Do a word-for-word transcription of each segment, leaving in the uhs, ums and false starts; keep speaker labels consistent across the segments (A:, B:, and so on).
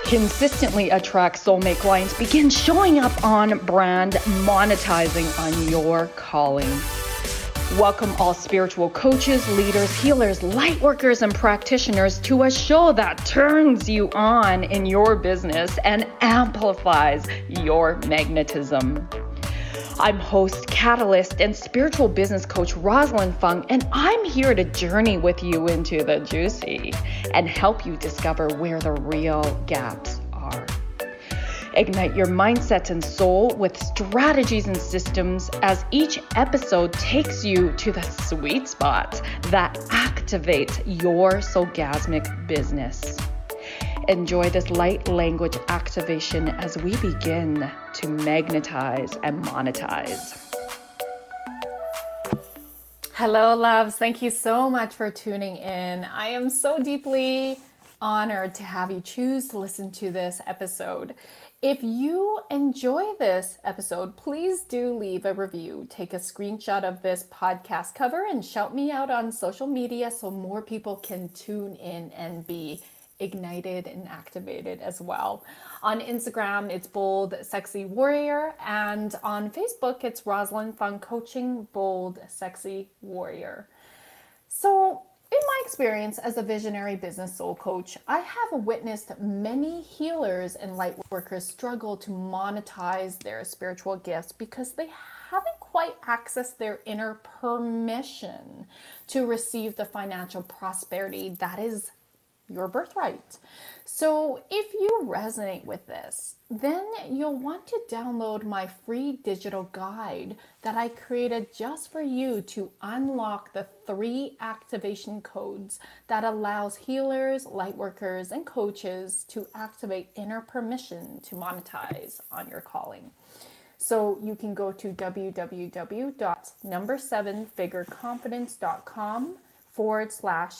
A: consistently attract soulmate clients, begin showing up on brand, monetizing on your calling. Welcome all spiritual coaches, leaders, healers, light workers, and practitioners to a show that turns you on in your business and amplifies your magnetism. I'm host, catalyst, and spiritual business coach Rosalind Fung, and I'm here to journey with you into the juicy and help you discover where the real gaps are. Ignite your mindset and soul with strategies and systems as each episode takes you to the sweet spots that activate your soulgasmic business. Enjoy this light language activation as we begin to magnetize and monetize.
B: Hello, loves. Thank you so much for tuning in. I am so deeply honored to have you choose to listen to this episode. If you enjoy this episode, please do leave a review. Take a screenshot of this podcast cover and shout me out on social media so more people can tune in and be ignited and activated as well. On Instagram, it's Bold Sexy Warrior, and on Facebook, it's Rosalind Fung Coaching Bold Sexy Warrior. So, in my experience as a visionary business soul coach, I have witnessed many healers and light workers struggle to monetize their spiritual gifts because they haven't quite accessed their inner permission to receive the financial prosperity that is your birthright. So if you resonate with this, then you'll want to download my free digital guide that I created just for you to unlock the three activation codes that allows healers, light workers, and coaches to activate inner permission to monetize on your calling. So you can go to www dot number seven figure confidence dot com forward slash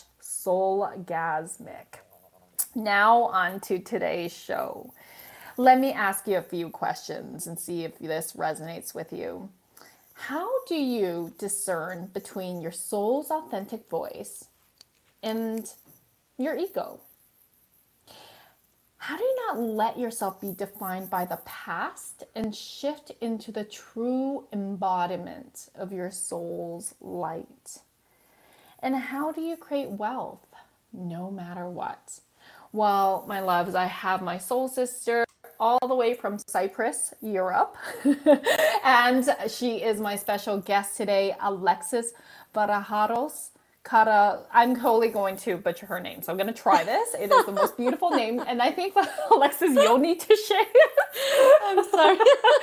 B: soulgasmic. Now on to today's show. Let me ask you a few questions and see if this resonates with you. How do you discern between your soul's authentic voice and your ego? How do you not let yourself be defined by the past and shift into the true embodiment of your soul's light? And how do you create wealth no matter what? Well, my loves, I have my soul sister all the way from Cyprus, Europe. And she is my special guest today, Alexis Barajaros. Cara, I'm totally going to butcher her name, so I'm going to try this. It is the most beautiful name, and I think, Alexis, you'll need to share.
C: I'm sorry.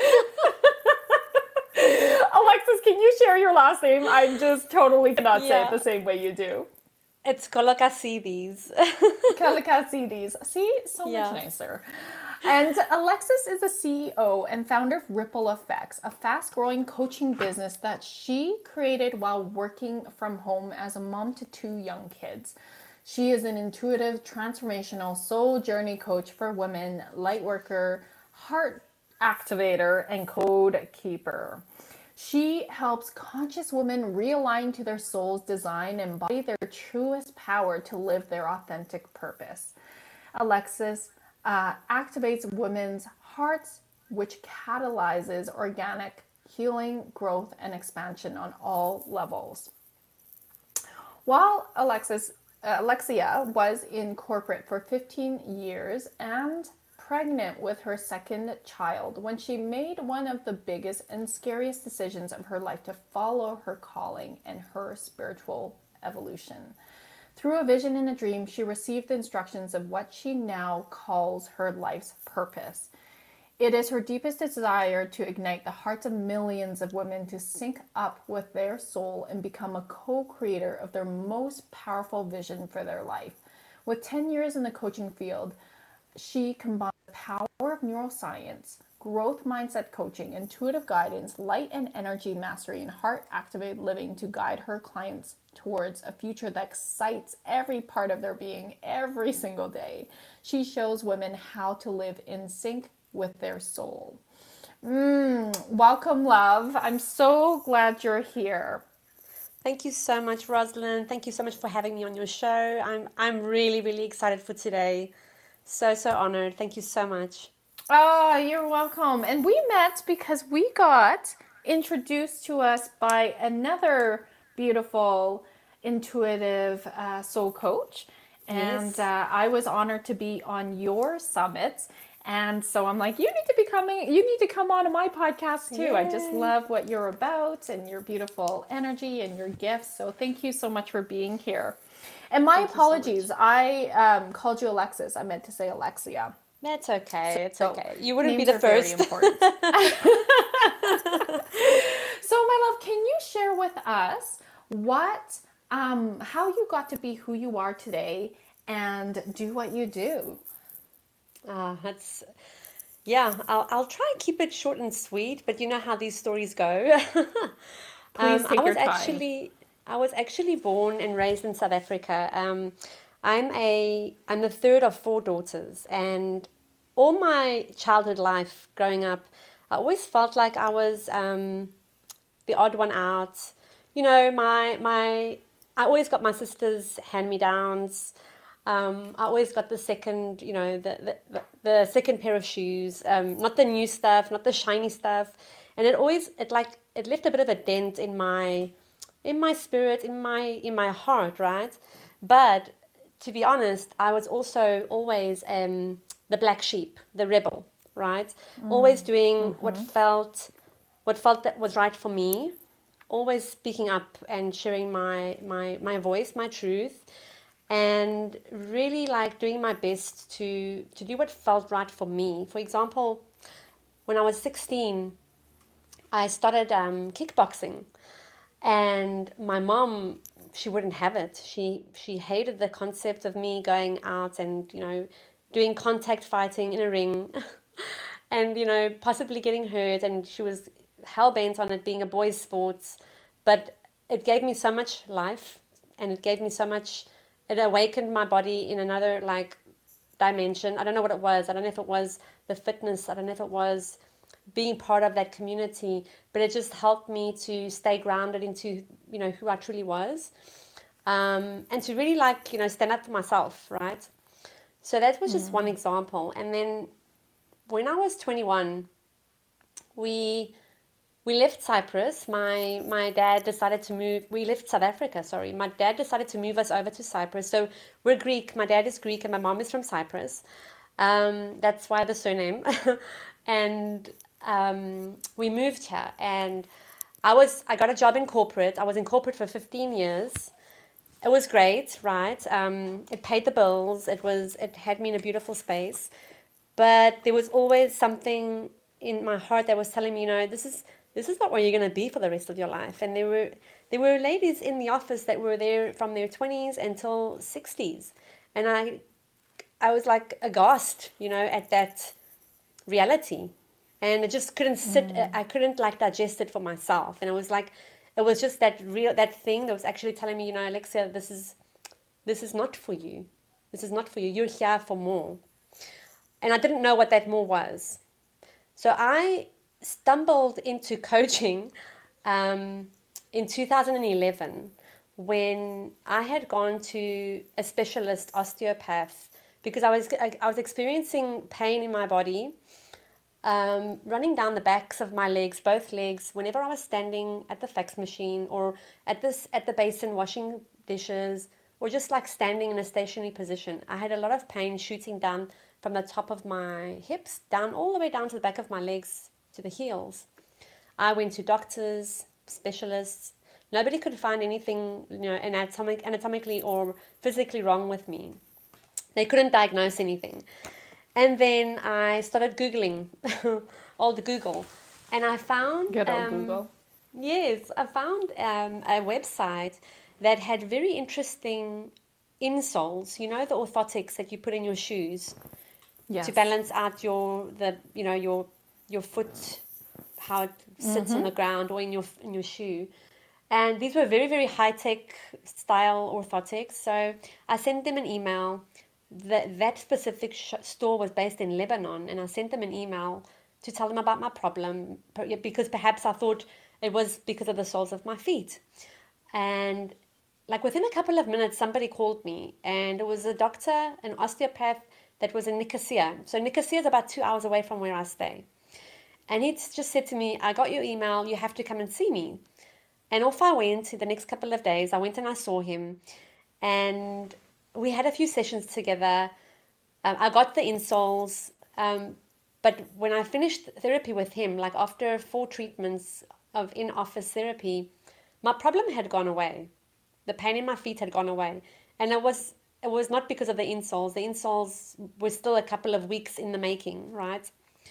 B: Alexis, can you share your last name? I just totally cannot
C: Yeah.
B: say it the same way you do.
C: It's Kolokasides.
B: Kalakasides. See, so
C: Yeah.
B: much nicer. And Alexis is the C E O and founder of Ripple Effects, a fast-growing coaching business that she created while working from home as a mom to two young kids. She is an intuitive, transformational soul journey coach for women, light worker, heart activator, and code keeper. She helps conscious women realign to their soul's design and embody their truest power to live their authentic purpose. Alexis uh, activates women's hearts, which catalyzes organic healing, growth, and expansion on all levels. While Alexis, uh, Alexia was in corporate for fifteen years and pregnant with her second child when she made one of the biggest and scariest decisions of her life to follow her calling and her spiritual evolution. Through a vision and a dream, she received the instructions of what she now calls her life's purpose. It is her deepest desire to ignite the hearts of millions of women to sync up with their soul and become a co-creator of their most powerful vision for their life. With ten years in the coaching field, she combines the power of neuroscience, growth mindset coaching, intuitive guidance, light and energy mastery, and heart-activated living to guide her clients towards a future that excites every part of their being every single day. She shows women how to live in sync with their soul. Mm, welcome, love. I'm so glad you're here.
C: Thank you so much, Rosalind. Thank you so much for having me on your show. I'm I'm really, really excited for today. So, so honored. Thank you so much.
B: Oh, you're welcome. And we met because we got introduced to us by another beautiful, intuitive uh, soul coach. And
C: Yes.
B: uh, I was honored to be on your summit. And so I'm like, you need to be coming, you need to come on to my podcast too. I just
C: Yay.
B: love what you're about and your beautiful energy and your gifts. So thank you so much for being here. And my
C: Thank you so
B: apologies,
C: much.
B: I um, called you Alexis. I meant to say Alexia.
C: That's okay. It's
B: So
C: okay. You wouldn't be
B: names
C: the
B: are very
C: first.
B: important. So, my love, can you share with us what, um, how you got to be who you are today and do what you do?
C: Ah, that's yeah. I'll I'll try and keep it short and sweet, but you know how these stories go.
B: Please
C: Um, I
B: take your
C: was
B: time.
C: actually I was actually born and raised in South Africa. Um, I'm a I'm the third of four daughters, and all my childhood life growing up, I always felt like I was um, the odd one out. You know, my my I always got my sister's hand me downs. Um, I always got the second, you know, the the, the second pair of shoes. Um, not the new stuff, not the shiny stuff, and it always it like it left a bit of a dent in my in my spirit, in my in my heart, right? But to be honest, I was also always um, the black sheep, the rebel, right? Always doing what felt what felt that was right for me, always speaking up and sharing my my my voice, my truth, and really like doing my best to to do what felt right for me. For example, when I was sixteen, I started um, kickboxing, and my mom, she wouldn't have it. She she hated the concept of me going out and you know doing contact fighting in a ring, and you know possibly getting hurt. And she was hell bent on it being a boys' sports, but it gave me so much life, and it gave me so much. It awakened my body in another like dimension. I don't know what it was. I don't know if it was the fitness. I don't know if it was being part of that community, but it just helped me to stay grounded into you know who I truly was, um, and to really like you know stand up for myself, right? So that was just one example. And then when I was twenty-one, we we left Cyprus. My my dad decided to move. We left South Africa. Sorry, my dad decided to move us over to Cyprus. So we're Greek. My dad is Greek, and my mom is from Cyprus. Um, that's why the surname. and um, we moved here, and I was I got a job in corporate. I was in corporate for fifteen years. It was great, right? Um, it paid the bills. It was it had me in a beautiful space, but there was always something in my heart that was telling me, you know, this is this is not where you're going to be for the rest of your life. And there were there were ladies in the office that were there from their twenties until sixties, and I I was like aghast, you know, at that reality, and I just couldn't sit. I couldn't like digest it for myself, and it was like it was just that real that thing that was actually telling me, you know, Alexia, this is this is not for you. This is not for you. You're here for more. And I didn't know what that more was. So I stumbled into coaching um, in two thousand eleven when I had gone to a specialist osteopath because I was I, I was experiencing pain in my body, um, running down the backs of my legs, both legs, whenever I was standing at the fax machine or at this at the basin washing dishes, or just like standing in a stationary position. I had a lot of pain shooting down from the top of my hips, down all the way down to the back of my legs to the heels. I went to doctors, specialists. Nobody could find anything, you know, anatomic, anatomically or physically wrong with me. They couldn't diagnose anything. And then I started Googling, old Google, and I found,
B: Good old
C: um,
B: Google.
C: yes, I found um, a website that had very interesting insoles, you know, the orthotics that you put in your shoes
B: Yes.
C: to balance out your, the, you know, your, your foot, how it sits on the ground or in your, in your shoe. And these were very, very high-tech style orthotics. So I sent them an email. That, that specific sh- store was based in Lebanon, and I sent them an email to tell them about my problem because perhaps I thought it was because of the soles of my feet. And like within a couple of minutes, somebody called me, and it was a doctor, an osteopath that was in Nicosia. So Nicosia is about two hours away from where I stay. And he just said to me, I got your email, you have to come and see me. And off I went. The next couple of days, I went and I saw him. And we had a few sessions together. Um, I got the insoles. Um, but when I finished therapy with him, like after four treatments of in-office therapy, my problem had gone away. The pain in my feet had gone away. And it was it was not because of the insoles. The insoles were still a couple of weeks in the making, right?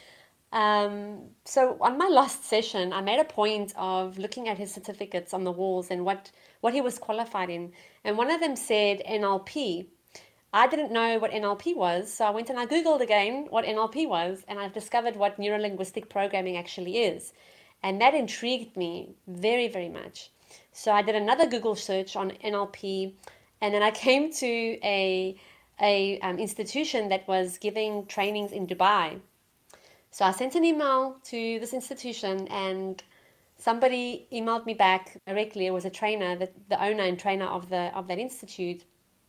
C: Um, so on my last session, I made a point of looking at his certificates on the walls and what, what he was qualified in. And one of them said N L P. I didn't know what N L P was, so I went and I Googled again what N L P was, and I discovered what neuro-linguistic programming actually is. And that intrigued me very, very much. So I did another Google search on N L P, and then I came to a, a um, institution that was giving trainings in Dubai. So I sent an email to this institution, and somebody emailed me back directly. It was a trainer, the, the owner and trainer of the of that institute.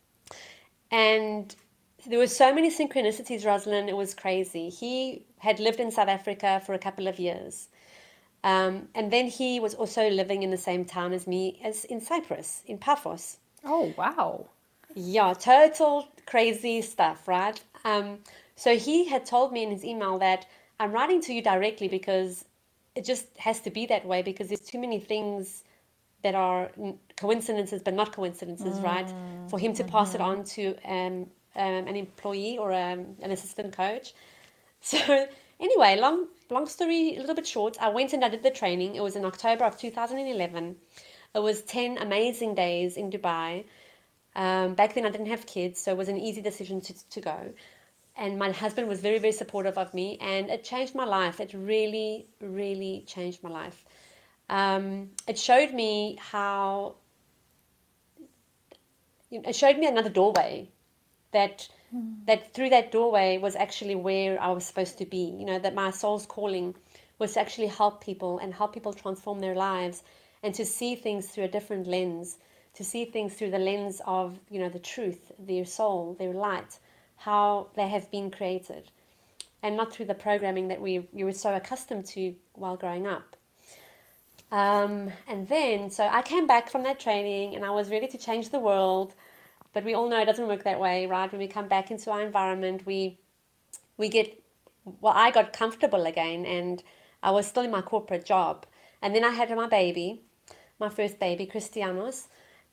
C: And there were so many synchronicities, Rosalind, it was crazy. He had lived in South Africa for a couple of years. Um, and then he was also living in the same town as me, as in Cyprus, in Paphos.
B: Oh, wow.
C: Yeah, total crazy stuff, right? Um, so he had told me in his email that I'm writing to you directly because it just has to be that way, because there's too many things that are coincidences but not coincidences, mm, right? For him to mm-hmm. pass it on to um, um, an employee or um, an assistant coach. So anyway, long long story, a little bit short, I went and I did the training. It was in October of two thousand eleven. It was ten amazing days in Dubai. Um, back then I didn't have kids, so it was an easy decision to, to go. And my husband was very, very supportive of me, and it changed my life. It really, really changed my life. Um, it showed me how, you know, it showed me another doorway, that mm. that through that doorway was actually where I was supposed to be. You know, that my soul's calling was to actually help people and help people transform their lives, and to see things through a different lens, to see things through the lens of, you know, the truth, their soul, their light, how they have been created, and not through the programming that we, we were so accustomed to while growing up. Um, and then, so I came back from that training and I was ready to change the world, but we all know it doesn't work that way, right? When we come back into our environment, we we get, well, I got comfortable again, and I was still in my corporate job. And then I had my baby, my first baby, Christianos,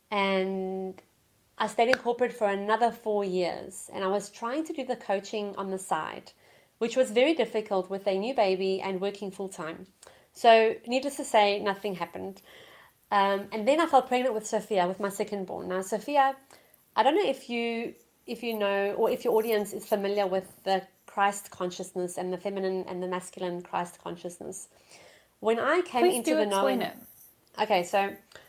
C: and I stayed in corporate for another four years, and I was trying to do the coaching on the side, which was very difficult with a new baby and working full-time. So needless to say, nothing happened. Um, and then I fell pregnant with Sophia, with my second born. Now, Sophia, I don't know if you if you know, or if your audience is familiar with the Christ consciousness and the feminine and the masculine Christ consciousness. When I came
B: Please
C: into
B: do
C: the
B: explain
C: knowing...
B: it.
C: Okay, so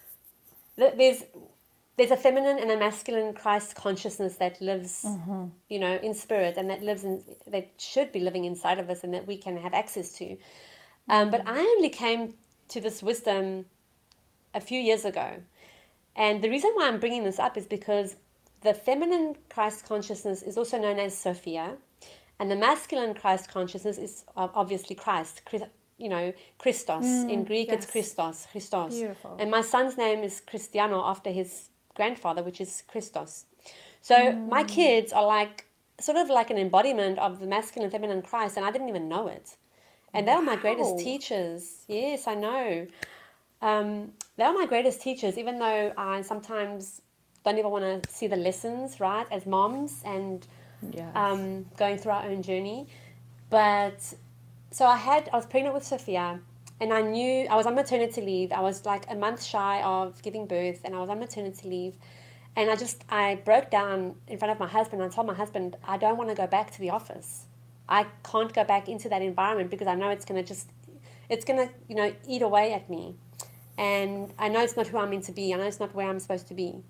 C: th- there's... There's a feminine and a masculine Christ consciousness that lives, mm-hmm. you know, in spirit, and that lives in, that should be living inside of us, and that we can have access to. Um, mm-hmm. But I only came to this wisdom a few years ago. And the reason why I'm bringing this up is because the feminine Christ consciousness is also known as Sophia, and the masculine Christ consciousness is obviously Christ, you know, Christos. Mm, in Greek, yes. It's Christos, Christos.
B: Beautiful.
C: And my son's name is Cristiano, after his grandfather, which is Christos. So mm. my kids are like, sort of like an embodiment of the masculine and feminine Christ, and I didn't even know it. And wow. They are my greatest teachers. Yes, I know. Um, they are my greatest teachers, even though I sometimes don't even want to see the lessons, right, as moms, and yes. um, going through our own journey. But so I had, I was pregnant with Sophia, and I knew I was on maternity leave. I was like a month shy of giving birth, and I was on maternity leave. And I just, I broke down in front of my husband. I told my husband, I don't want to go back to the office. I can't go back into that environment because I know it's going to just, it's going to, you know, eat away at me. And I know it's not who I'm meant to be. I know it's not where I'm supposed to be.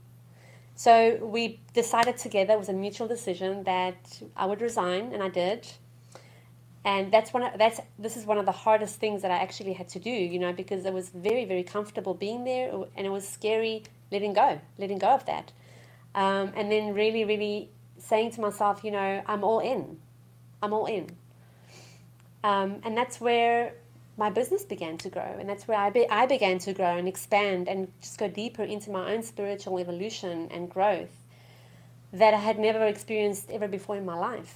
C: So we decided together, it was a mutual decision, that I would resign, and I did. And that's one of, that's this is one of the hardest things that I actually had to do, you know, because it was very, very comfortable being there, and it was scary letting go, letting go of that. Um, and then really, really saying to myself, you know, I'm all in. I'm all in. Um, and that's where my business began to grow. And that's where I, be, I began to grow and expand and just go deeper into my own spiritual evolution and growth that I had never experienced ever before in my life.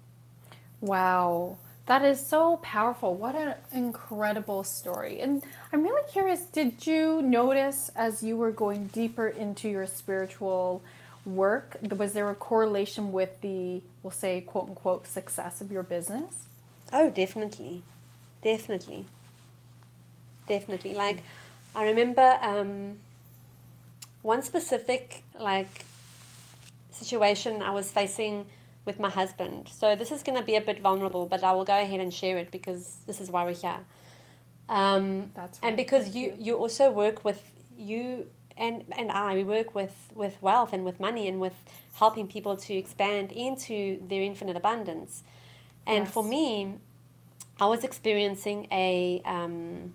B: Wow. That is so powerful. What an incredible story. And I'm really curious, did you notice as you were going deeper into your spiritual work, was there a correlation with the, we'll say, quote unquote, success of your business?
C: Oh, definitely. Definitely. Definitely. Like, I remember um, one specific, like, situation I was facing with my husband. So this is going to be a bit vulnerable, but I will go ahead and share it because this is why we're here. Um,
B: That's right.
C: And because you, you also work with, you and, and I, we work with, with wealth and with money and with helping people to expand into their infinite abundance. And
B: Yes.
C: for me, I was experiencing a, um,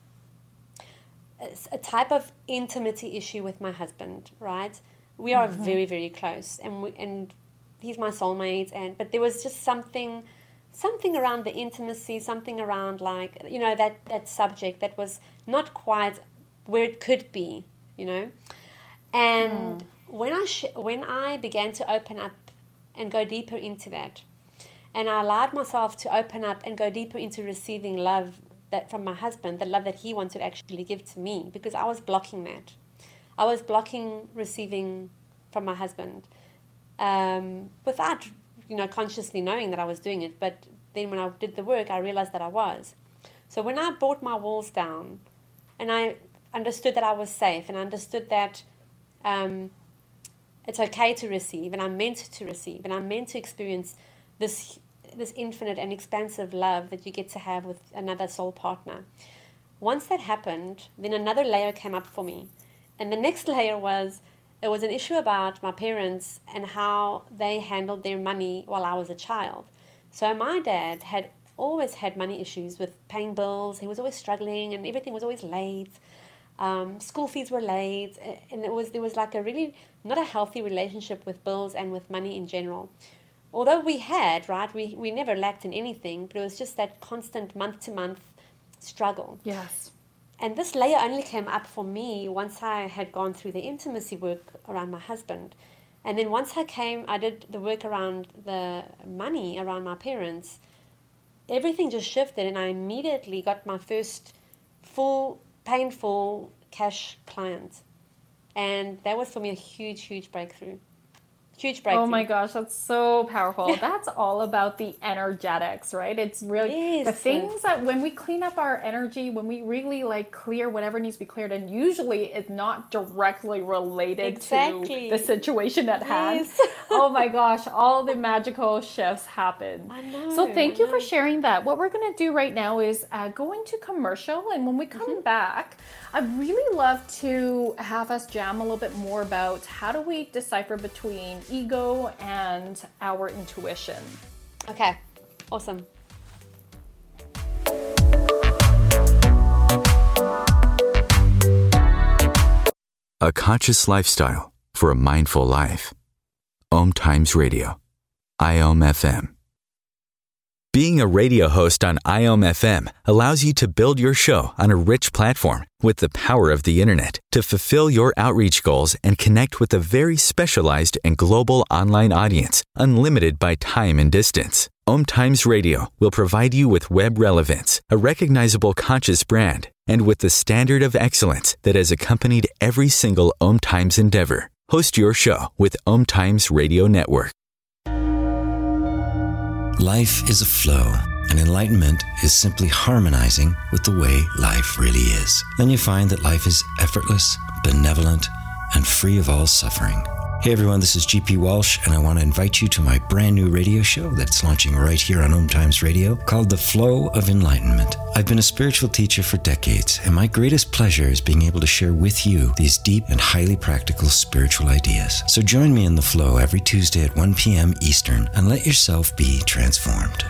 C: a, a type of intimacy issue with my husband, right? We are mm-hmm. very, very close, and we, and he's my soulmate, and but there was just something, something around the intimacy, something around like, you know, that, that subject that was not quite where it could be, you know. And mm. when I sh- when I began to open up and go deeper into that, and I allowed myself to open up and go deeper into receiving love that from my husband, the love that he wanted to actually give to me, because I was blocking that. I was blocking receiving from my husband um, without, you know, consciously knowing that I was doing it. But then when I did the work, I realized that I was. So when I brought my walls down and I understood that I was safe and I understood that um, it's okay to receive and I'm meant to receive and I'm meant to experience this this infinite and expansive love that you get to have with another soul partner. Once that happened, then another layer came up for me. And the next layer was, it was an issue about my parents and how they handled their money while I was a child. So my dad had always had money issues with paying bills. He was always struggling and everything was always late. Um, school fees were late. And it was there was like a really not a healthy relationship with bills and with money in general. Although we had, right, we, we never lacked in anything, but it was just that constant month-to-month struggle.
B: Yes.
C: And this layer only came up for me once I had gone through the intimacy work around my husband. And then once I came, I did the work around the money, around my parents, everything just shifted and I immediately got my first full, painful cash client. And that was for me a huge, huge breakthrough. Huge breakthrough.
B: Oh my gosh, that's so powerful. That's all about the energetics, right? It's really
C: yes.
B: the things that when we clean up our energy, when we really like clear whatever needs to be cleared, and usually it's not directly related
C: exactly.
B: to the situation at hand.
C: Yes.
B: Oh my gosh, all the magical shifts happen.
C: I know.
B: So thank
C: I
B: you
C: know.
B: for sharing that. What we're going to do right now is uh, go into commercial, and when we come mm-hmm. back, I'd really love to have us jam a little bit more about how do we decipher between ego and our intuition.
C: Okay, awesome.
D: A conscious lifestyle for a mindful life. Om Times Radio, I O M F M. Being a radio host on I O M F M allows you to build your show on a rich platform with the power of the internet to fulfill your outreach goals and connect with a very specialized and global online audience, unlimited by time and distance. Om Times Radio will provide you with web relevance, a recognizable conscious brand, and with the standard of excellence that has accompanied every single Om Times endeavor. Host your show with Om Times Radio Network.
E: Life is a flow, and enlightenment is simply harmonizing with the way life really is. Then you find that life is effortless, benevolent, and free of all suffering. Hey everyone, this is G P Walsh, and I want to invite you to my brand new radio show that's launching right here on Om Times Radio called The Flow of Enlightenment. I've been a spiritual teacher for decades, and my greatest pleasure is being able to share with you these deep and highly practical spiritual ideas. So join me in The Flow every Tuesday at one p.m. Eastern and let yourself be transformed.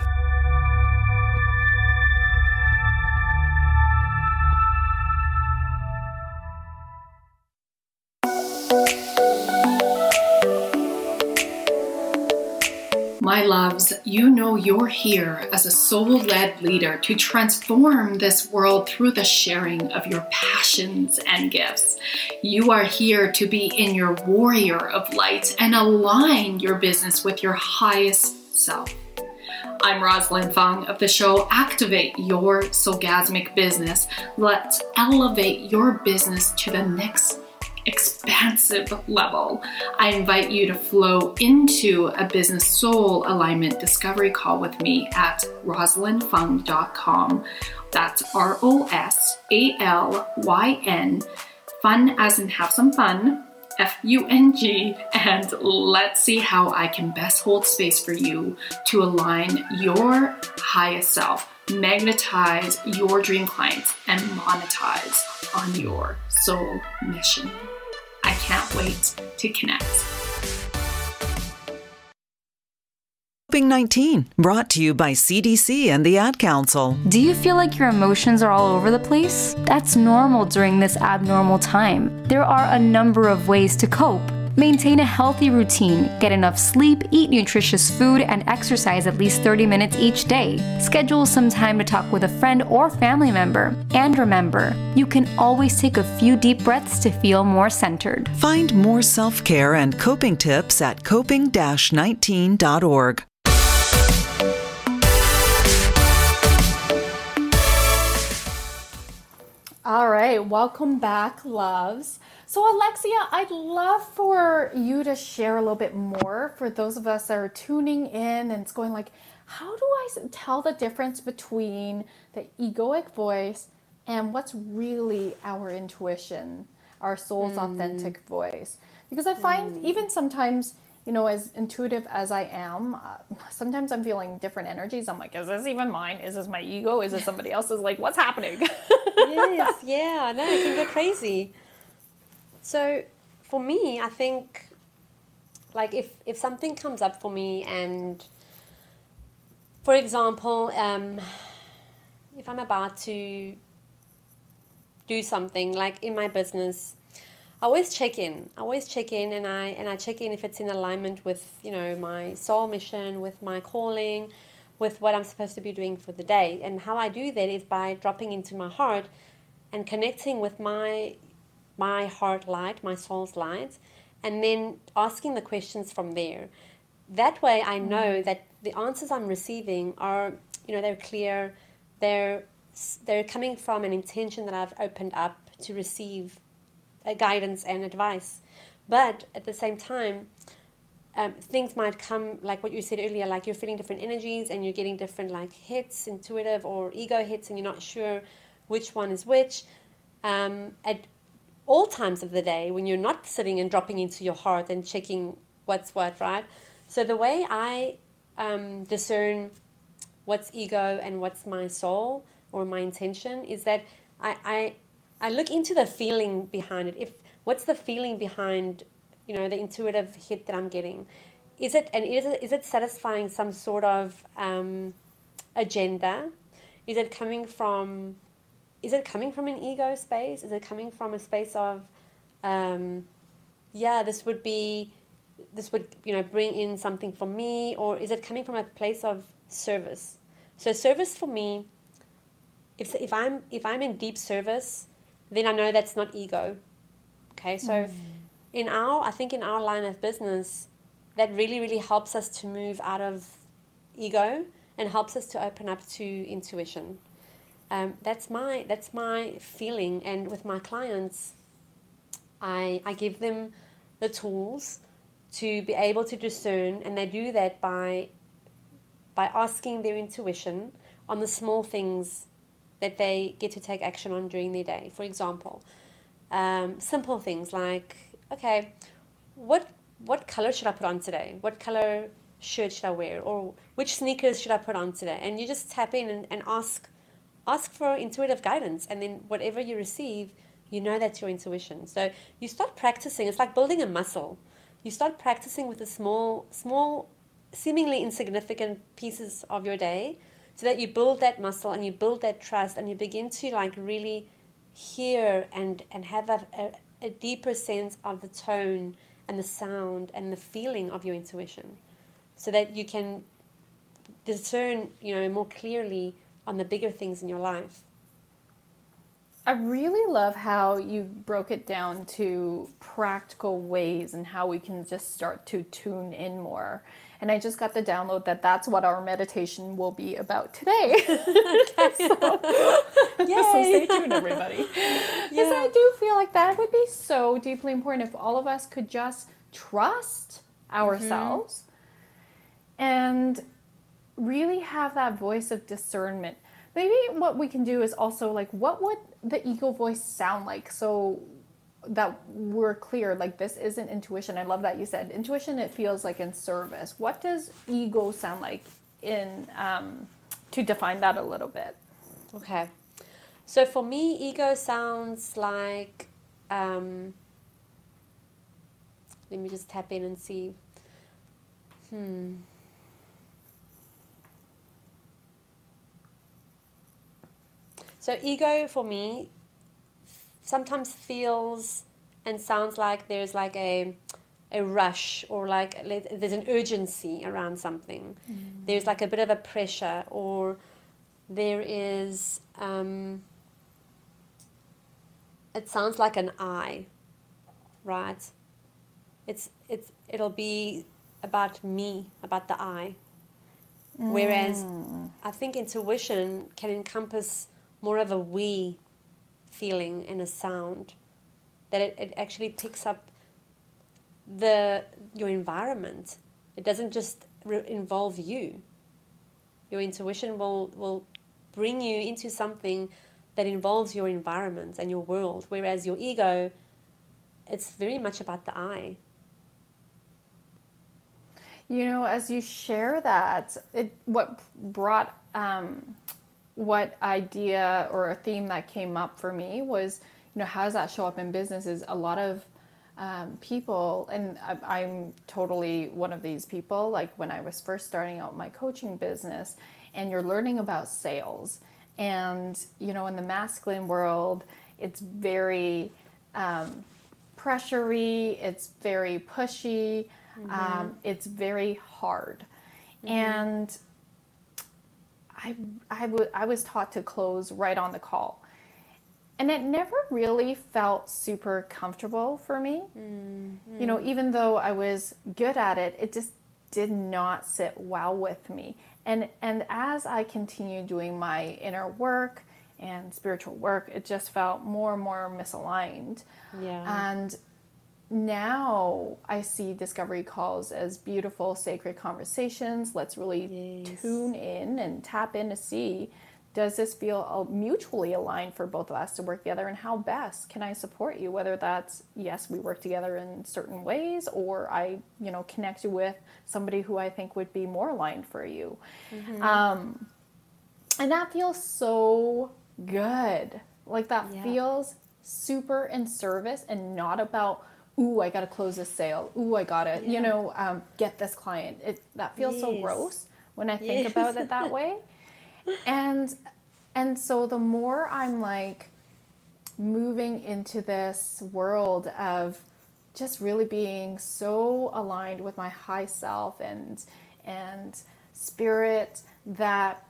B: My loves, you know you're here as a soul-led leader to transform this world through the sharing of your passions and gifts. You are here to be in your warrior of light and align your business with your highest self. I'm Rosalind Fung of the show Activate Your Soulgasmic Business. Let's elevate your business to the next expansive level. I invite you to flow into a business soul alignment discovery call with me at rosalind fung dot com. That's R O S A L Y N, fun as in have some fun, F U N G, and let's see how I can best hold space for you to align your highest self, magnetize your dream clients, and monetize on your soul mission. I can't wait to connect.
F: COVID nineteen, brought to you by C D C and the Ad Council.
G: Do you feel like your emotions are all over the place? That's normal during this abnormal time. There are a number of ways to cope. Maintain a healthy routine, get enough sleep, eat nutritious food, and exercise at least thirty minutes each day. Schedule some time to talk with a friend or family member. And remember, you can always take a few deep breaths to feel more centered.
F: Find more self-care and coping tips at coping dash nineteen dot org.
B: All right, welcome back, loves. So Alexia, I'd love for you to share a little bit more for those of us that are tuning in and it's going like, how do I tell the difference between the egoic voice and what's really our intuition, our soul's mm. authentic voice? Because I find mm. even sometimes, you know, as intuitive as I am, uh, sometimes I'm feeling different energies. I'm like, is this even mine? Is this my ego? Is this somebody else's? Like, what's happening?
C: Yes, yeah, no, it can go crazy. So for me, I think, like, if, if something comes up for me and, for example, um, if I'm about to do something, like in my business, I always check in. I always check in and I and I check in if it's in alignment with, you know, my soul mission, with my calling, with what I'm supposed to be doing for the day. And how I do that is by dropping into my heart and connecting with my my heart light, my soul's light, and then asking the questions from there. That way I know that the answers I'm receiving are, you know, they're clear, they're they're coming from an intention that I've opened up to receive uh, guidance and advice. But at the same time, um, things might come, like what you said earlier, like you're feeling different energies and you're getting different like hits, intuitive or ego hits, and you're not sure which one is which. Um, at all times of the day when you're not sitting and dropping into your heart and checking what's what, right? So the way I um, discern what's ego and what's my soul or my intention is that I, I I look into the feeling behind it. If what's the feeling behind, you know, the intuitive hit that I'm getting? Is it and is it, is it satisfying some sort of um, agenda? Is it coming from Is it coming from an ego space? Is it coming from a space of, um, yeah, this would be, this would, you know, bring in something for me? Or is it coming from a place of service? So service for me, if if I'm if I'm in deep service, then I know that's not ego. Okay, so mm. in our, I think in our line of business, that really, really helps us to move out of ego and helps us to open up to intuition. Um, that's my that's my feeling, and with my clients, I I give them the tools to be able to discern, and they do that by by asking their intuition on the small things that they get to take action on during their day. For example, um, simple things like, okay, what what color should I put on today? What color shirt should I wear? Or which sneakers should I put on today? And you just tap in and, and ask ask for intuitive guidance, and then whatever you receive, you know that's your intuition. So you start practicing. It's like building a muscle. You start practicing with the small, small, seemingly insignificant pieces of your day, so that you build that muscle and you build that trust, and you begin to like really hear and, and have a, a, a deeper sense of the tone and the sound and the feeling of your intuition. so that you can discern, you know, more clearly on the bigger things in your life.
B: I really love how you broke it down to practical ways and how we can just start to tune in more. And I just got the download that that's what our meditation will be about today. so, so stay tuned, everybody. Because yeah. I do feel like that would be so deeply important if all of us could just trust ourselves mm-hmm. and really have that voice of discernment. Maybe what we can do is also like, what would the ego voice sound like? So that we're clear, like this isn't intuition. I love that you said intuition. It feels like in service. What does ego sound like in, um, to define that a little bit?
C: Okay. So for me, ego sounds like, um, let me just tap in and see. Hmm. So ego for me sometimes feels and sounds like there's like a a rush, or like there's an urgency around something. Mm. There's like a bit of a pressure, or there is, um, it sounds like an I, right? It's, it's, it'll be about me, about the I. Mm. Whereas I think intuition can encompass more of a we feeling and a sound, that it, it actually picks up the your environment. It doesn't just re- involve you. Your intuition will, will bring you into something that involves your environment and your world, whereas your ego, it's very much about the I.
B: You know, as you share that, it what brought um, what idea or a theme that came up for me was, you know, how does that show up in business? Is a lot of um, people, and I, I'm totally one of these people, like when I was first starting out my coaching business, and you're learning about sales, and, you know, in the masculine world, it's very um, pressury, it's very pushy, mm-hmm. um, it's very hard. Mm-hmm. And I, I, w- I was taught to close right on the call. And it never really felt super comfortable for me. Mm-hmm. You know, even though I was good at it, it just did not sit well with me. And and as I continued doing my inner work and spiritual work, it just felt more and more misaligned. Yeah. And now I see discovery calls as beautiful, sacred conversations. Let's really yes. tune in and tap in to see, does this feel mutually aligned for both of us to work together, and how best can I support you? Whether that's, yes, we work together in certain ways, or I, you know, connect you with somebody who I think would be more aligned for you. Mm-hmm. Um, and that feels so good. Like that yeah. feels super in service and not about, ooh, I got to close this sale. Ooh, I got to, yeah. you know, um, get this client. It that feels yes. so gross when I think yes. about it that way. And and so the more I'm like moving into this world of just really being so aligned with my high self and and spirit, that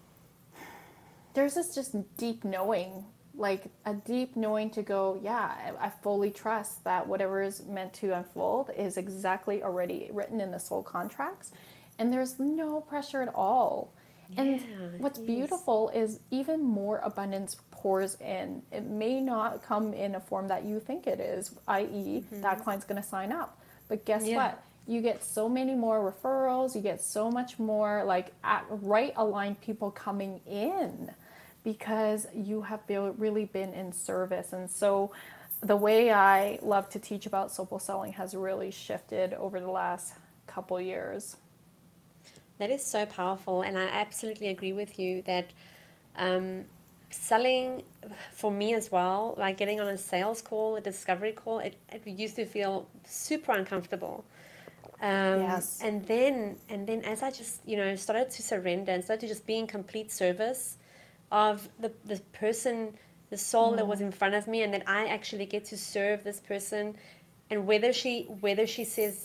B: there's this just deep knowing, like a deep knowing to go, yeah, I, I fully trust that whatever is meant to unfold is exactly already written in the soul contracts, and there's no pressure at all. And yeah, what's yes. beautiful is even more abundance pours in. It may not come in a form that you think it is, that is, mm-hmm. that client's going to sign up. But guess yeah. what? You get so many more referrals. You get so much more like at right aligned people coming in, because you have been, really been in service. And so the way I love to teach about soulful selling has really shifted over the last couple years.
C: That is so powerful, and I absolutely agree with you that um, selling, for me as well, like getting on a sales call, a discovery call, it, it used to feel super uncomfortable. Um, yes. And then, and then as I just, you know, started to surrender and started to just be in complete service of the, the person, the soul mm. that was in front of me, and that I actually get to serve this person, and whether she, whether she says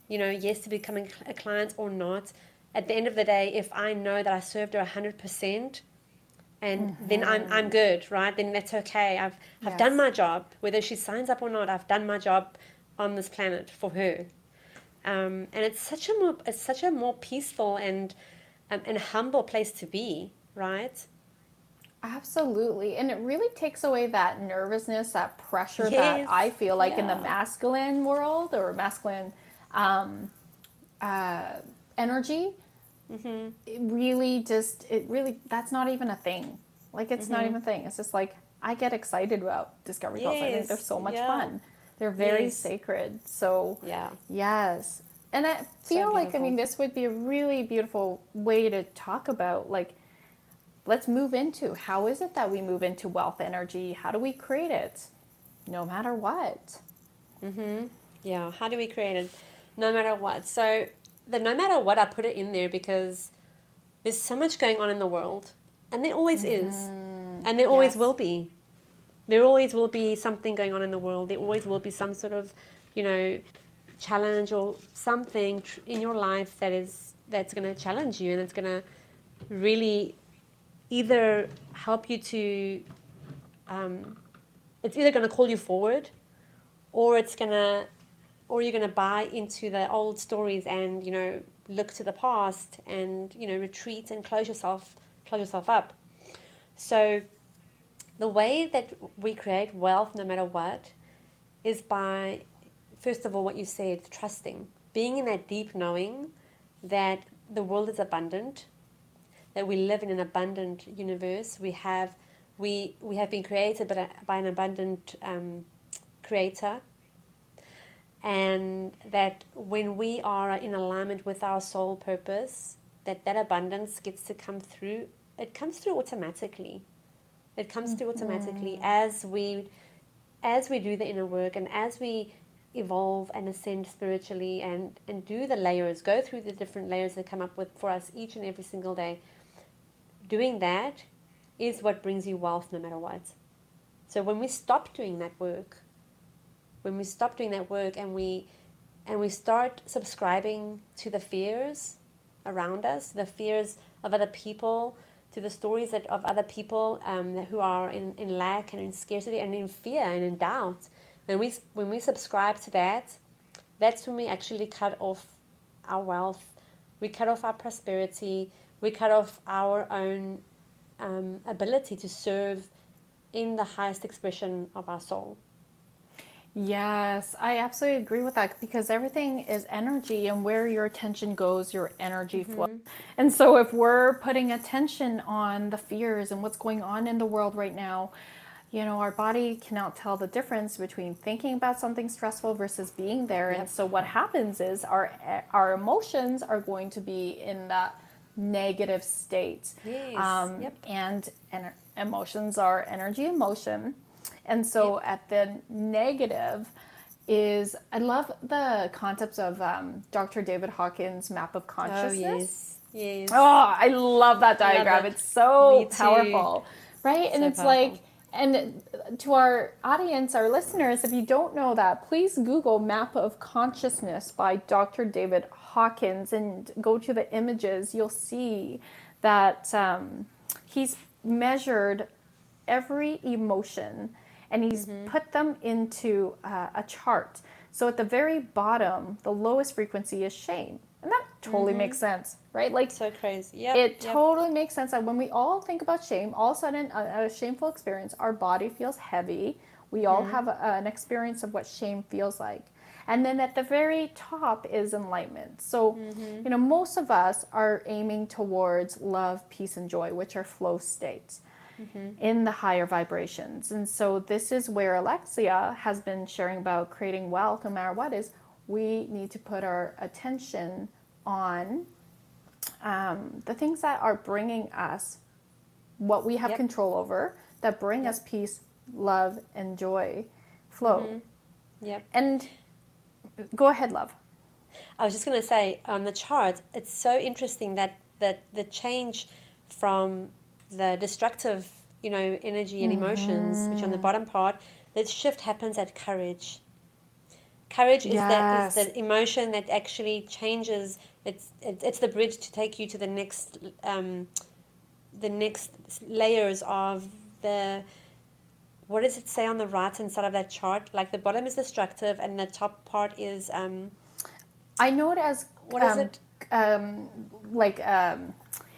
C: you know, yes to becoming a client or not. At the end of the day, if I know that I served her one hundred percent, and mm-hmm. then I'm I'm good, right? Then that's okay. I've I've yes. done my job. Whether she signs up or not, I've done my job on this planet for her. Um, and it's such a more it's such a more peaceful and um, and humble place to be, right?
B: Absolutely. And it really takes away that nervousness, that pressure
C: yes.
B: that I feel like
C: yeah.
B: in the masculine world or masculine um, uh, energy. Mm-hmm. It really just, it really, that's not even a thing. Like, it's mm-hmm. not even a thing. It's just like, I get excited about discovery calls. Yes. I think they're so much yeah. fun. They're very yes. sacred. So,
C: yeah.
B: yes. And I feel
C: so
B: like, I mean, this would be a really beautiful way to talk about, like, let's move into, how is it that we move into wealth energy? How do we create it? No matter what.
C: Mm-hmm. Yeah, how do we create it? No matter what. So, the no matter what, I put it in there because there's so much going on in the world. And there always mm-hmm. is. And there always yes. will be. There always will be something going on in the world. There always will be some sort of, you know, challenge or something in your life that is that's going to challenge you and it's going to really either help you to, um, it's either going to call you forward, or it's going to, or you're going to buy into the old stories and, you know, look to the past and, you know, retreat and close yourself, close yourself up. So the way that we create wealth, no matter what, is by, first of all, what you said, trusting, being in that deep knowing that the world is abundant, that we live in an abundant universe. We have, we we have been created by, by an abundant um, creator, and that when we are in alignment with our soul purpose, that that abundance gets to come through. It comes through automatically. It comes through automatically mm-hmm. as we as we do the inner work and as we evolve and ascend spiritually and, and do the layers, go through the different layers that come up with for us each and every single day. Doing that is what brings you wealth no matter what. So when we stop doing that work, when we stop doing that work and we and we start subscribing to the fears around us, the fears of other people, to the stories that of other people um, who are in, in lack and in scarcity and in fear and in doubt, when we when we subscribe to that, that's when we actually cut off our wealth, we cut off our prosperity, we cut off our own um, ability to serve in the highest expression of our soul.
B: Yes, I absolutely agree with that because everything is energy, and where your attention goes, your energy mm-hmm. flows. And so if we're putting attention on the fears and what's going on in the world right now, you know, our body cannot tell the difference between thinking about something stressful versus being there. Yep. And so what happens is our our emotions are going to be in that negative state.
C: Yes.
B: Um,
C: yep.
B: And and emotions are energy in motion. And so yep. at the negative is, I love the concepts of um, Doctor David Hawkins' map of consciousness.
C: Oh, yes. Yes.
B: Oh, I love that diagram.
C: Love it.
B: It's so
C: Me too.
B: powerful. Right? And
C: so
B: it's
C: powerful.
B: like, and to our audience, our listeners, if you don't know that, please Google Map of Consciousness by Doctor David Hawkins and go to the images. You'll see that um, he's measured every emotion and he's mm-hmm. put them into uh, a chart. So at the very bottom, the lowest frequency is shame. And that totally mm-hmm. makes sense, right? Like,
C: so crazy. Yep,
B: it
C: yep.
B: totally makes sense that when we all think about shame, all of a sudden, a, a shameful experience, our body feels heavy. We all mm-hmm. have a, an experience of what shame feels like. And then at the very top is enlightenment. So, mm-hmm. you know, most of us are aiming towards love, peace, and joy, which are flow states mm-hmm. in the higher vibrations. And so this is where Alexia has been sharing about creating wealth no matter what is. We need to put our attention on um, the things that are bringing us what we have yep. control over, that bring yep. us peace, love, and joy, flow.
C: Mm-hmm. Yep.
B: And go ahead, love.
C: I was just going to say, on the chart, it's so interesting that, that the change from the destructive, you know, energy and emotions, mm-hmm. which are on the bottom part, that shift happens at courage. Courage is,
B: Yes.
C: the, is the emotion that actually changes. It's, it's it's the bridge to take you to the next um, the next layers of the, what does it say on the right hand side of that chart? Like the bottom is destructive and the top part is um,
B: I know it as
C: What is
B: um,
C: it?
B: Um, like um,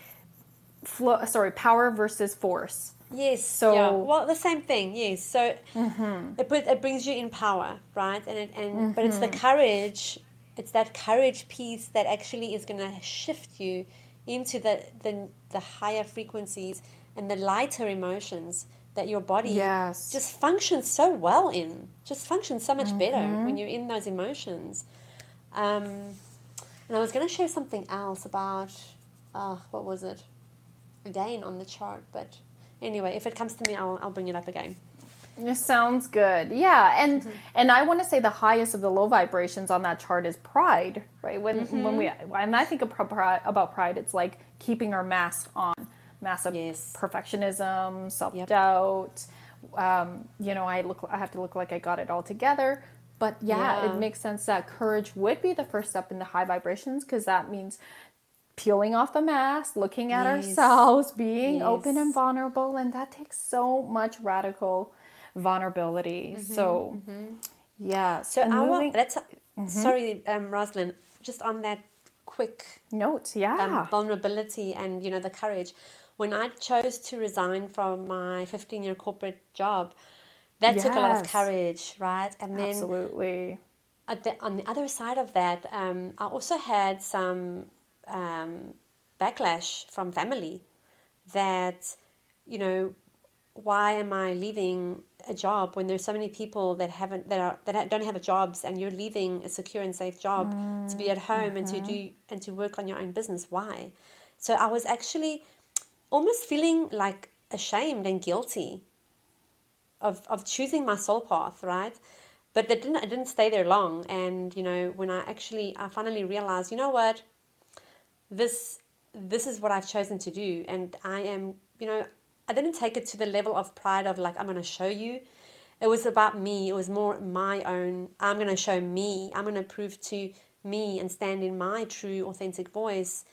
B: flow. Sorry, power versus force.
C: yes.
B: So-
C: yeah. Well, the same thing. Yes. So it put, it brings you in power, right? And it, and but it's the courage. It's that courage piece that actually is going to shift you into the, the the higher frequencies and the lighter emotions that your body
B: Yes.
C: just functions so well in. Just functions so much better when you're in those emotions. Um, and I was going to share something else about, uh, what was it? Again on the chart, but anyway, if it comes to me, I'll I'll bring it up again.
B: It sounds good. Yeah, and and I want to say the highest of the low vibrations on that chart is pride, right? When when we and I think of pride, about pride, it's like keeping our mask on, massive
C: Yes.
B: perfectionism, self doubt. Um, you know, I look, I have to look like I got it all together. But yeah,
C: Yeah.
B: it makes sense that courage would be the first step in the high vibrations, because that means peeling off the mask, looking at
C: Yes.
B: ourselves, being open and
C: Yes.
B: vulnerable, and that takes so much radical vulnerability. So, yeah.
C: So
B: and
C: our
B: moving
C: let's sorry, um, Rosalind, just on that quick
B: notes, yeah,
C: um, vulnerability and, you know, the courage. When I chose to resign from my fifteen-year corporate job, that took a lot of
B: Yes.
C: courage, right? And then
B: absolutely.
C: at the, on the other side of that, um, I also had some um, backlash from family that, you know, why am I leaving a job when there's so many people that haven't that are that don't have jobs, and you're leaving a secure and safe job to be at home and to do and to work on your own business? Why? So I was actually almost feeling like ashamed and guilty of of choosing my soul path, right? But it didn't it didn't stay there long. And you know, when I actually I finally realized, you know what, this this is what I've chosen to do, and I am, you know, I didn't take it to the level of pride of like, I'm going to show you. It was about me. It was more my own, I'm going to show me. I'm going to prove to me and stand in my true, authentic voice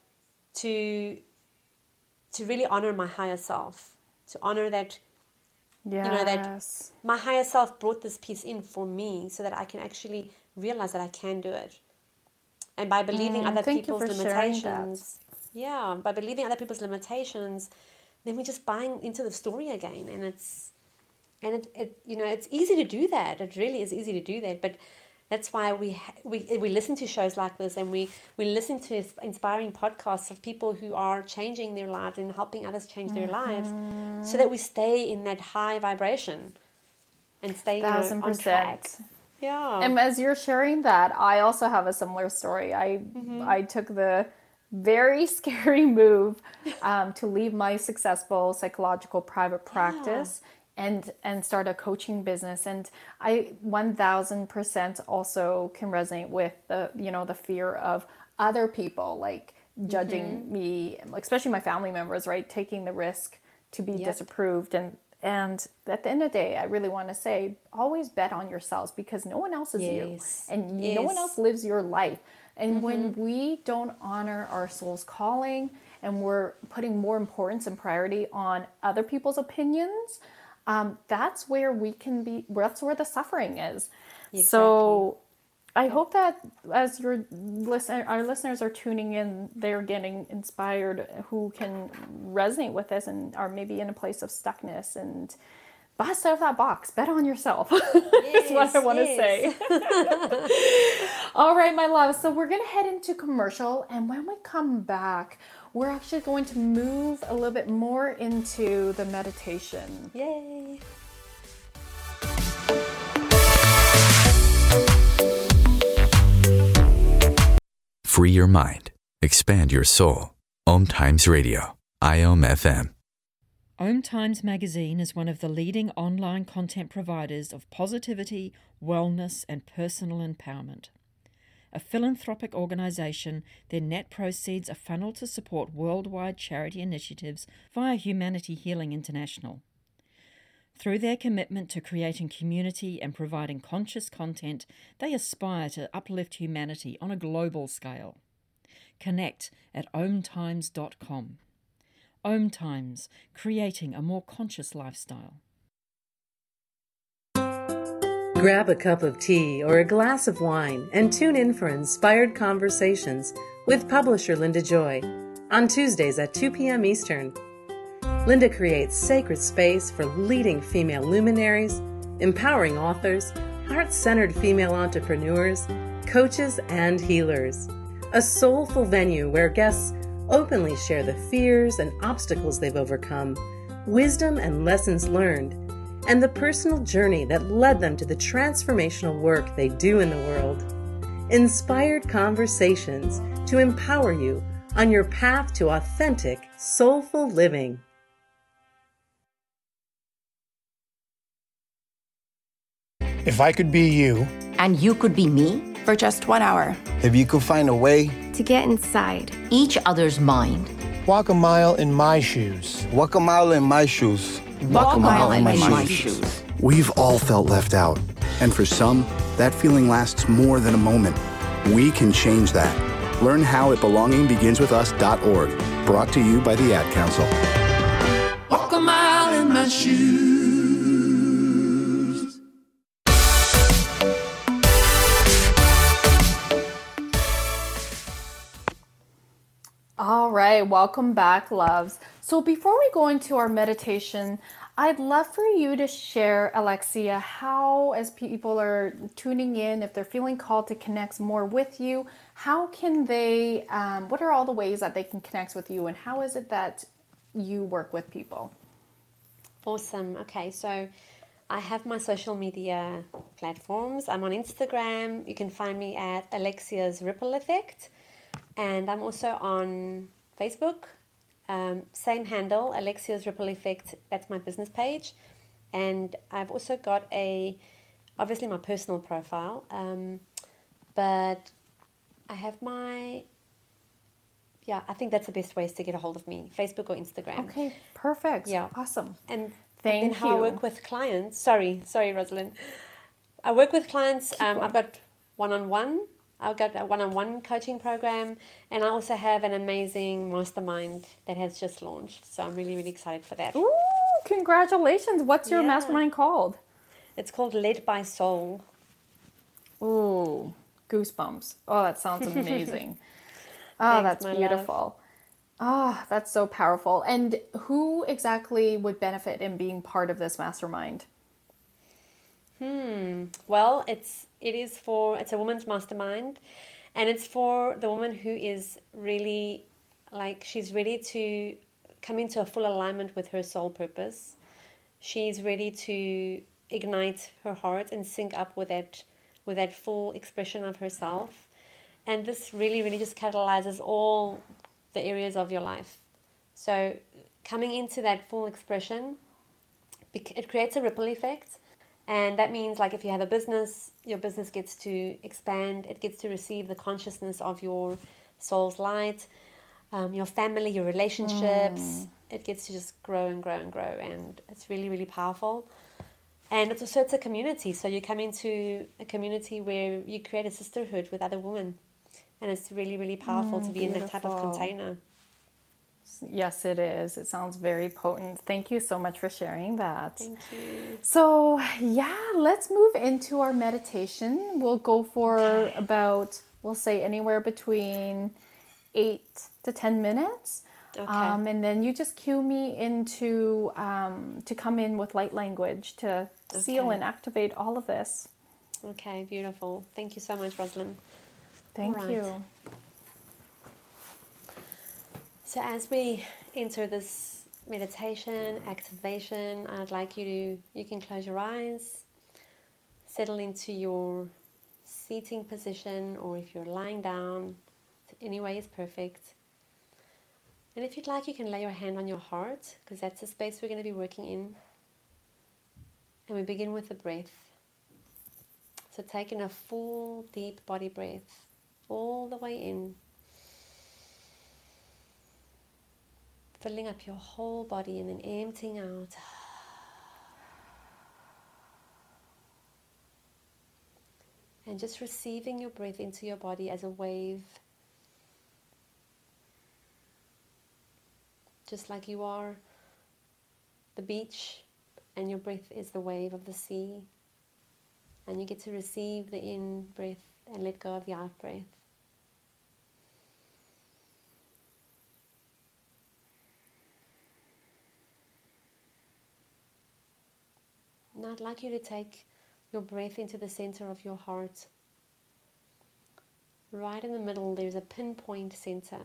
C: to to really honor my higher self, to honor that
B: Yes.
C: know, that- my higher self brought this piece in for me so that I can actually realize that I can do it. And by believing
B: Mm,
C: other
B: thank you
C: people's
B: for sharing that.
C: limitations, yeah, by believing other people's limitations, then we're just buying into the story again. And it's, and it, it you know, it's easy to do that. It really is easy to do that. But that's why we ha- we we listen to shows like this, and we, we listen to inspiring podcasts of people who are changing their lives and helping others change their lives, so that we stay in that high vibration and stay, you know,
B: Thousand
C: on track.
B: percent.
C: Yeah.
B: And as you're sharing that, I also have a similar story. I I took the very scary move um, to leave my successful psychological private practice and and start a coaching business. And I one thousand percent also can resonate with the, you know, the fear of other people like judging me, especially my family members, right? Taking the risk to be disapproved. And and at the end of the day, I really want to say, always bet on yourselves, because no one else is
C: Yes.
B: you, and no one
C: Yes.
B: else lives your life. And when we don't honor our soul's calling, and we're putting more importance and priority on other people's opinions, um, that's where we can be, that's where the suffering is. So I hope that as your listen, our listeners are tuning in, they're getting inspired, who can resonate with this and are maybe in a place of stuckness, and bust out of that box. Bet on yourself. That's what I want to
C: yes.
B: say. All right, my love. So we're going to head into commercial. And when we come back, we're actually going to move a little bit more into the meditation.
C: Yay.
D: Free your mind. Expand your soul. Om Times Radio. I O M F M.
H: Om Times Magazine is one of the leading online content providers of positivity, wellness, and personal empowerment. A philanthropic organisation, their net proceeds are funneled to support worldwide charity initiatives via Humanity Healing International. Through their commitment to creating community and providing conscious content, they aspire to uplift humanity on a global scale. Connect at om times dot com. Om Times, creating a more conscious lifestyle.
I: Grab a cup of tea or a glass of wine and tune in for Inspired Conversations with publisher Linda Joy on Tuesdays at two p.m. Eastern. Linda creates sacred space for leading female luminaries, empowering authors, heart-centered female entrepreneurs, coaches, and healers. A soulful venue where guests openly share the fears and obstacles they've overcome, wisdom and lessons learned, and the personal journey that led them to the transformational work they do in the world. Inspired Conversations to empower you on your path to authentic, soulful living.
J: If I could be you,
K: and you could be me,
L: for just one hour.
J: If you could find a way
M: to get inside
K: each other's mind.
J: Walk a mile in my shoes.
N: Walk a mile in my shoes.
K: Walk, Walk a mile, mile in, my, in my shoes. shoes.
O: We've all felt left out. And for some, that feeling lasts more than a moment. We can change that. Learn how at belonging begins with us dot org. Brought to you by the Ad Council.
P: Walk a mile in my shoes.
B: All right, welcome back, loves. So before we go into our meditation, I'd love for you to share, Alexia, how, as people are tuning in, if they're feeling called to connect more with you, how can they, um, what are all the ways that they can connect with you, and how is it that you work with people?
C: Awesome. Okay, so I have my social media platforms. I'm on Instagram. You can find me at Alexia's Ripple Effect. And I'm also on Facebook, um, same handle, Alexia's Ripple Effect. That's my business page. And I've also got a, obviously my personal profile, um, but I have my, yeah, I think that's the best ways to get a hold of me, Facebook or Instagram.
B: Okay, perfect.
C: Yeah.
B: Awesome.
C: And
B: Thank
C: then how
B: you.
C: I work with clients, sorry, sorry, Rosalind. I work with clients, um, I've got one-on-one. I've got a one-on-one coaching program, and I also have an amazing mastermind that has just launched. So I'm really, really excited for that.
B: Ooh, congratulations. What's your yeah. mastermind called?
C: It's called Led by Soul.
B: Ooh, goosebumps. Oh, that sounds amazing. Oh, Thanks, that's beautiful. Ah, oh, that's so powerful. And who exactly would benefit in being part of this mastermind?
C: Hmm. Well, it's it is for it's a woman's mastermind, and it's for the woman who is really like she's ready to come into a full alignment with her soul purpose. She's ready to ignite her heart and sync up with that with that full expression of herself. And this really, really just catalyzes all the areas of your life. So coming into that full expression, it creates a ripple effect. And that means, like, if you have a business, your business gets to expand. It gets to receive the consciousness of your soul's light, um, your family, your relationships. Mm. It gets to just grow and grow and grow. And it's really, really powerful. And it's also, it's a community. So you come into a community where you create a sisterhood with other women. And it's really, really powerful mm, to be beautiful. in that type of container.
B: Yes, it is. It sounds very potent. Thank you so much for sharing that.
C: Thank you.
B: So, yeah, let's move into our meditation. We'll go for okay. about, we'll say anywhere between eight to ten minutes. Okay. Um, and then you just cue me into, um, to come in with light language to okay. seal and activate all of this.
C: Okay, beautiful. Thank you so much, Rosalind.
B: Thank
C: right.
B: you.
C: So as we enter this meditation, activation, I'd like you to, you can close your eyes, settle into your seating position, or if you're lying down, any way is perfect. And if you'd like, you can lay your hand on your heart, because that's the space we're going to be working in. And we begin with the breath. So taking a full, deep body breath all the way in, filling up your whole body and then emptying out. And just receiving your breath into your body as a wave. Just like you are the beach and your breath is the wave of the sea. And you get to receive the in-breath and let go of the out-breath. Now I'd like you to take your breath into the center of your heart. Right in the middle there's a pinpoint center.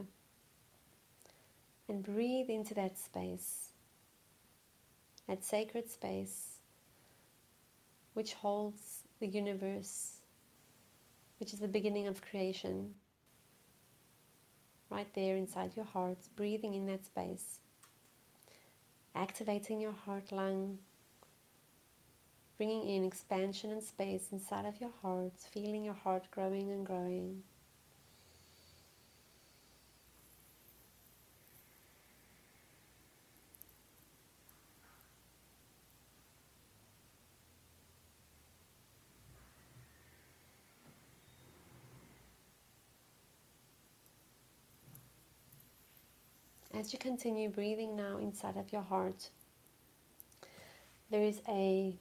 C: And breathe into that space, that sacred space which holds the universe, which is the beginning of creation. Right there inside your heart, breathing in that space, activating your heart lung, bringing in expansion and space inside of your heart, feeling your heart growing and growing. As you continue breathing now inside of your heart, there is a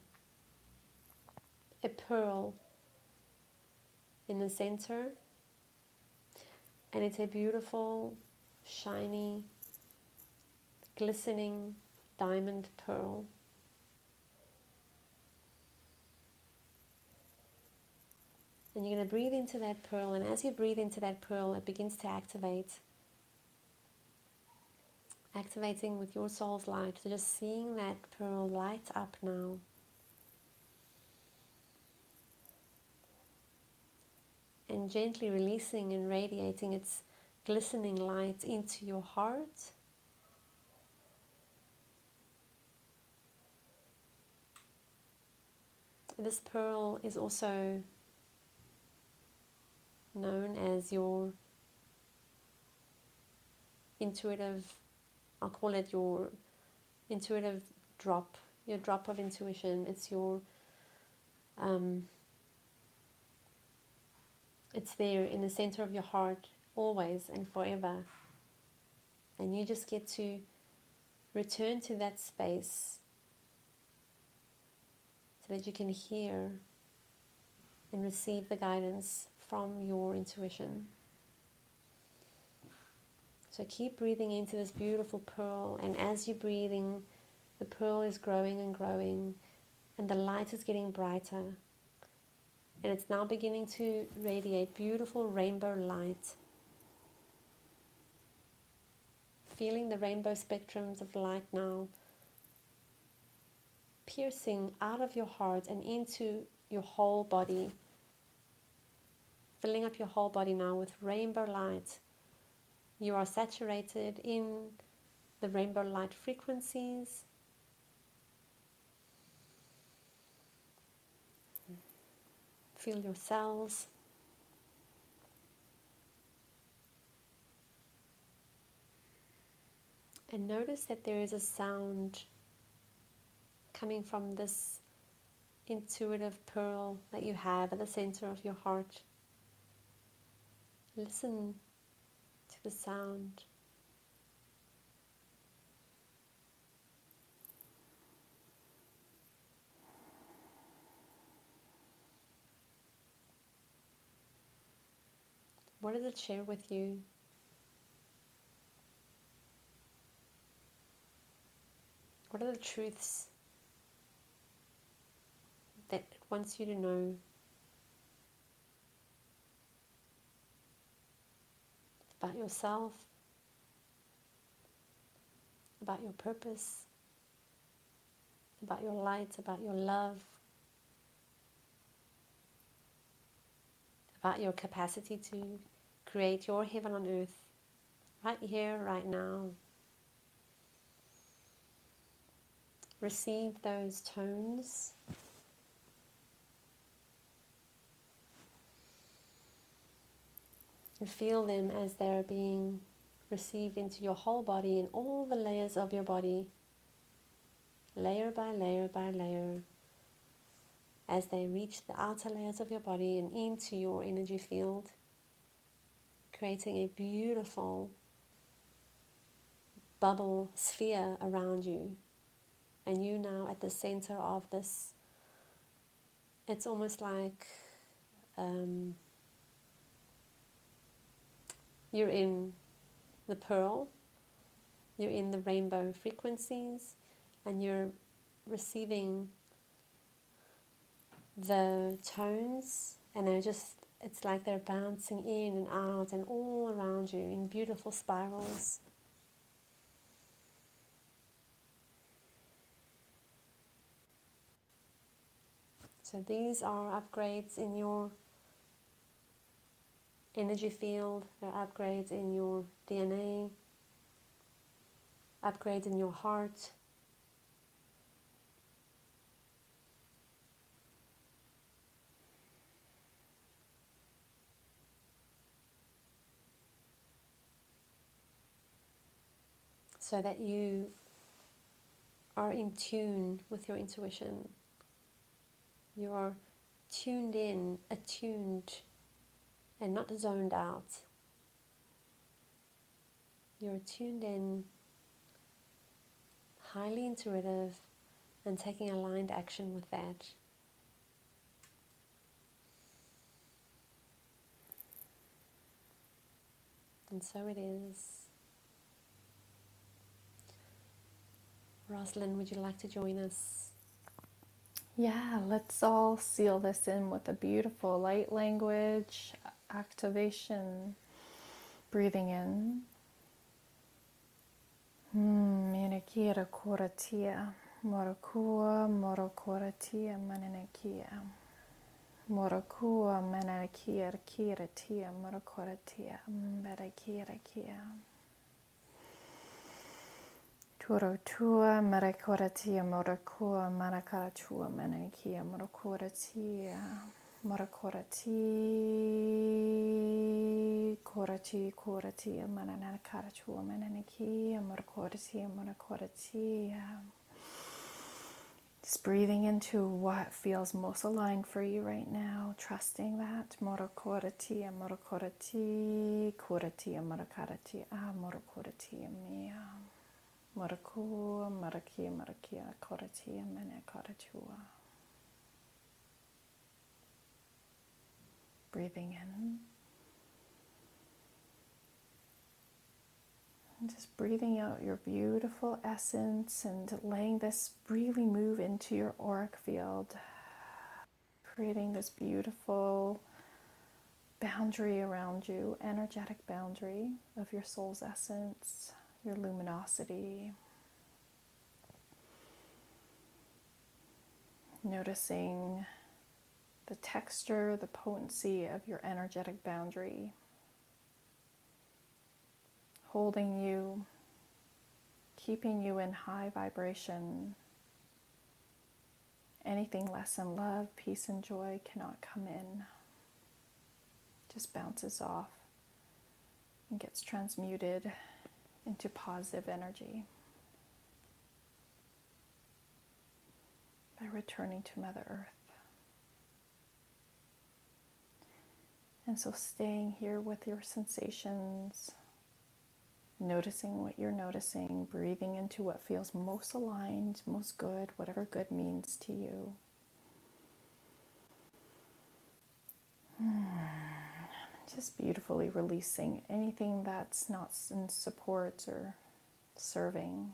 C: a pearl in the center, and it's a beautiful, shiny, glistening diamond pearl. And you're going to breathe into that pearl, and as you breathe into that pearl, it begins to activate. Activating with your soul's light. So just seeing that pearl light up now. And gently releasing and radiating its glistening light into your heart. This pearl is also known as your intuitive, I'll call it your intuitive drop, your drop of intuition. It's your, um, it's there in the center of your heart, always and forever. And you just get to return to that space so that you can hear and receive the guidance from your intuition. So keep breathing into this beautiful pearl, and as you're breathing, the pearl is growing and growing, and the light is getting brighter. And it's now beginning to radiate beautiful rainbow light. Feeling the rainbow spectrums of light now piercing out of your heart and into your whole body. Filling up your whole body now with rainbow light. You are saturated in the rainbow light frequencies. Feel your cells. And notice that there is a sound coming from this intuitive pearl that you have at the center of your heart. Listen to the sound. What does it share with you? What are the truths that it wants you to know? About yourself, about your purpose, about your light, about your love, about your capacity to create your heaven on earth, right here, right now. Receive those tones. And feel them as they're being received into your whole body and all the layers of your body, layer by layer by layer, as they reach the outer layers of your body and into your energy field, creating a beautiful bubble sphere around you. And you now at the center of this, it's almost like um, you're in the pearl, you're in the rainbow frequencies, and you're receiving the tones, and they're just, it's like they're bouncing in and out and all around you in beautiful spirals. So these are upgrades in your energy field, they're upgrades in your D N A, upgrades in your heart. So that you are in tune with your intuition. You are tuned in, attuned, and not zoned out. You're tuned in, highly intuitive, and taking aligned action with that. And so it is. Rosalind, would you like to join us?
B: Yeah, let's all seal this in with a beautiful light language activation. Breathing in. Menekira koratia, morakua, morokoratia, manenekia. Morakua, menekia, kiratia, morokoratia, berekira kia. Turotua, marakoratia, morakua, marakaratua, menekia, morokoratia. Morakorati, korati, korati, manana karatu, mananaki, morakorati, morakorati. Just breathing into what feels most aligned for you right now, trusting that. Morakorati, morakorati, korati, morakarati, ah, morakorati, mia. Moraku, maraki, marakia, korati, manakaratua. Breathing in. And just breathing out your beautiful essence and letting this really move into your auric field. Creating this beautiful boundary around you, energetic boundary of your soul's essence, your luminosity. Noticing the texture, the potency of your energetic boundary, holding you, keeping you in high vibration. Anything less than love, peace, and joy cannot come in. Just bounces off and gets transmuted into positive energy by returning to Mother Earth. And so staying here with your sensations, noticing what you're noticing, breathing into what feels most aligned, most good, whatever good means to you. Just beautifully releasing anything that's not in support or serving.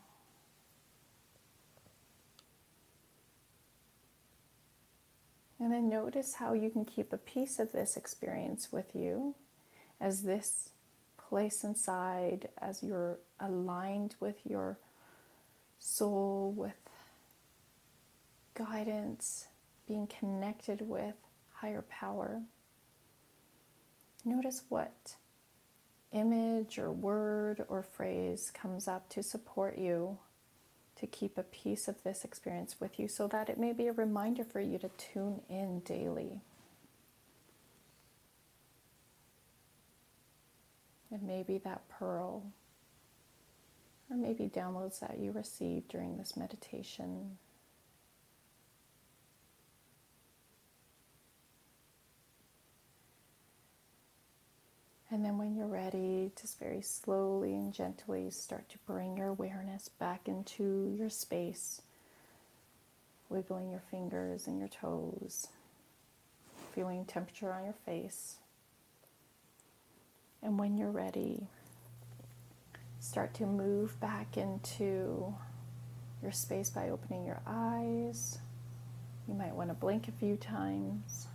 B: And then notice how you can keep a piece of this experience with you as this place inside, as you're aligned with your soul, with guidance, being connected with higher power. Notice what image or word or phrase comes up to support you to keep a piece of this experience with you, so that it may be a reminder for you to tune in daily. It may be that pearl, or maybe downloads that you received during this meditation. And then when you're ready, just very slowly and gently start to bring your awareness back into your space, wiggling your fingers and your toes, feeling temperature on your face. And when you're ready, start to move back into your space by opening your eyes. You might want to blink a few times.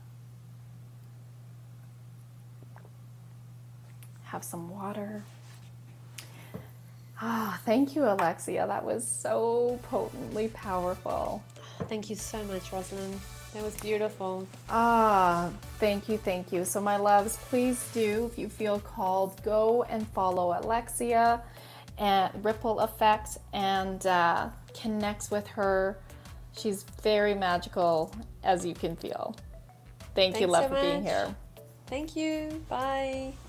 B: Have some water. Ah, thank you, Alexia. That was so potently powerful.
C: Thank you so much, Rosalind. That was beautiful.
B: Ah, thank you, thank you. So my loves, please do, if you feel called, go and follow Alexia at Ripple Effects and uh, connect with her. She's very magical, as you can feel. Thank
C: Thanks
B: you, love,
C: so
B: for being
C: much.
B: here.
C: Thank you. Bye.